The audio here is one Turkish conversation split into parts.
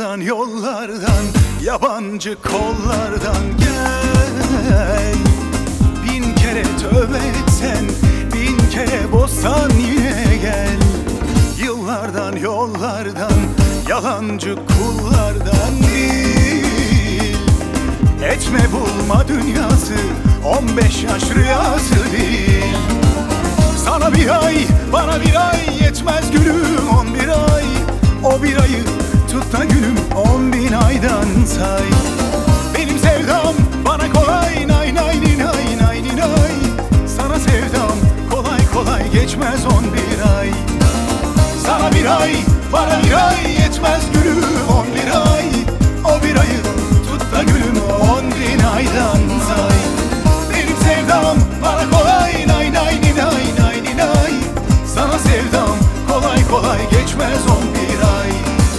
Yıllardan yollardan, yabancı kollardan gel. Bin kere tövbe etsen, bin kere bozsan yine gel. Yıllardan yollardan, yalancı kullardan bil. Etme bulma dünyası, 15 yaş rüyası değil. Sana bir ay, bana bir ay yetmez gülüm, 11 ay. O bir ayı tut da gülüm, 10.000 aydan say. Benim sevdam bana kolay, nay nay ni nay nay ni nay. Sana sevdam kolay kolay geçmez 11 ay. Sana bir ay, bana bir ay yetmez gülüm, 11 ay. O bir ayı tut da gülüm, 10.000 aydan say. Benim sevdam bana kolay, nay nay ni nay nay ni nay. Sana sevdam kolay kolay geçmez 11 ay.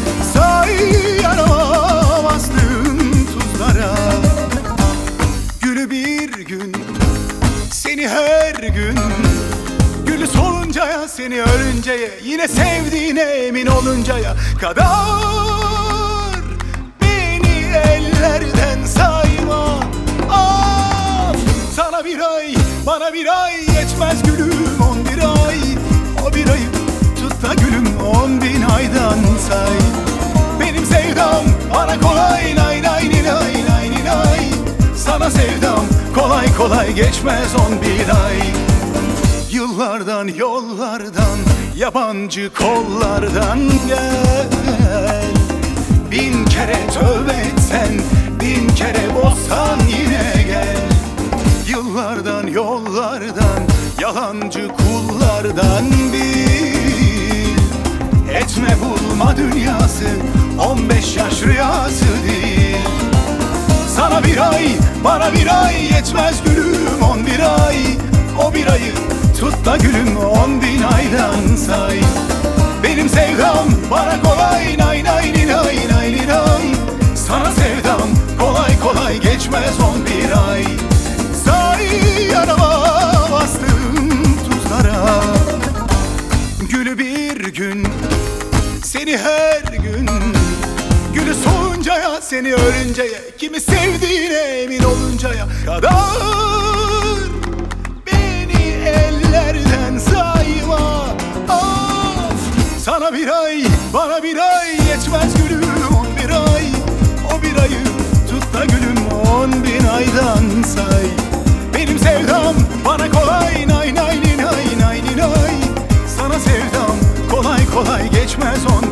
Sayamazdım tuzlara gülü bir gün, seni her gün. Gülü soluncaya, seni ölünceye, yine sevdiğine emin oluncaya kadar beni ellerden sayma. Of! Sana bir ay, bana bir ay yetmez gülüm, 11 ay. O bir ayı tut da gülüm, 10.000 aydan say. Benim sevdam bana kolay, nay nay ni nay nay ni nay. Sana sevdam kolay kolay geçmez 11 ay. Yıllardan yollardan, yabancı kollardan gel. Bin kere tövbe etsen, bin kere bozsan yine gel. Yıllardan yollardan, yalancı kullardan bil. Etme bulma dünyası, 15 yaş rüyası değil. Sana bir ay, bana bir ay yetmez gülüm, 11 ay. O bir ayı tut da gülüm, 10.000 aydan say. Benim sevdam bana kolay, nay nay ni nay nay ni nay. Sana sevdam kolay kolay geçmez 11 ay. Yanıma bastım tuzlara gülü bir gün, seni her gün. Gülü soluncaya, seni ölünceye, kimi sevdiğine emin oluncaya kadar beni ellerden sayma. Of! Sana bir ay, bana bir ay yetmez gülüm, 11 ay. O bir ayı tut da gülüm, 10.000 aydan say. Benim sevdam bana kolay, nay nay ni nay nay ni nay. Sana sevdam kolay kolay geçmez